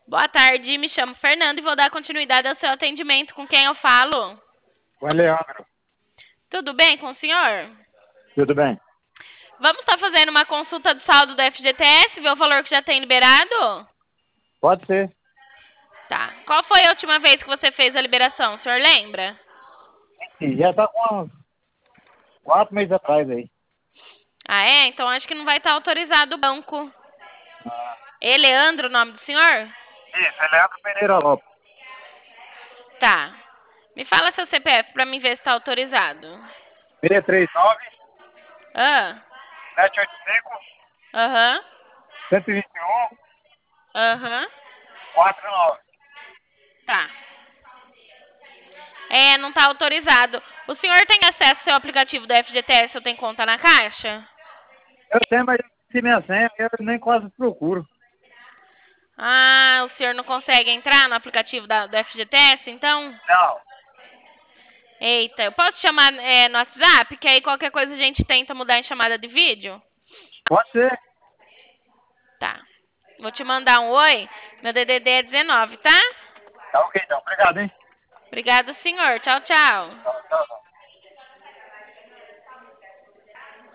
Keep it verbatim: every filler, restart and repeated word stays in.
Boa tarde, me chamo Fernando e vou dar continuidade ao seu atendimento. Com quem eu falo? Oi, Leandro. Tudo bem com o senhor? Tudo bem? Vamos estar fazendo uma consulta do saldo do F G T S, ver o valor que já tem liberado? Pode ser. Tá. Qual foi a última vez que você fez a liberação? O senhor lembra? Sim, já tá com uns quatro meses atrás aí. Ah, é? Então acho que não vai estar autorizado o banco. Ah, É Leandro o nome do senhor? isso, é Leandro Pereira Lopes. Tá. Me fala seu C P F pra mim ver se tá autorizado. seis três nove, Ah, sete oito cinco, aham, um dois um, aham. quatro nove. Tá. É, não tá autorizado. O senhor tem acesso ao seu aplicativo do F G T S ou tem conta na Caixa? Eu tenho, mas eu esqueci minha senha, eu nem quase procuro. Ah, o senhor não consegue entrar no aplicativo da, do F G T S, então? Não, Eita, eu posso chamar é, no WhatsApp, que aí qualquer coisa a gente tenta mudar em chamada de vídeo? pode ser. Tá. Vou te mandar um oi. Meu D D D é dezenove, tá? Tá ok então, obrigado, hein? Obrigado, senhor. Tchau, tchau. Tchau, tchau.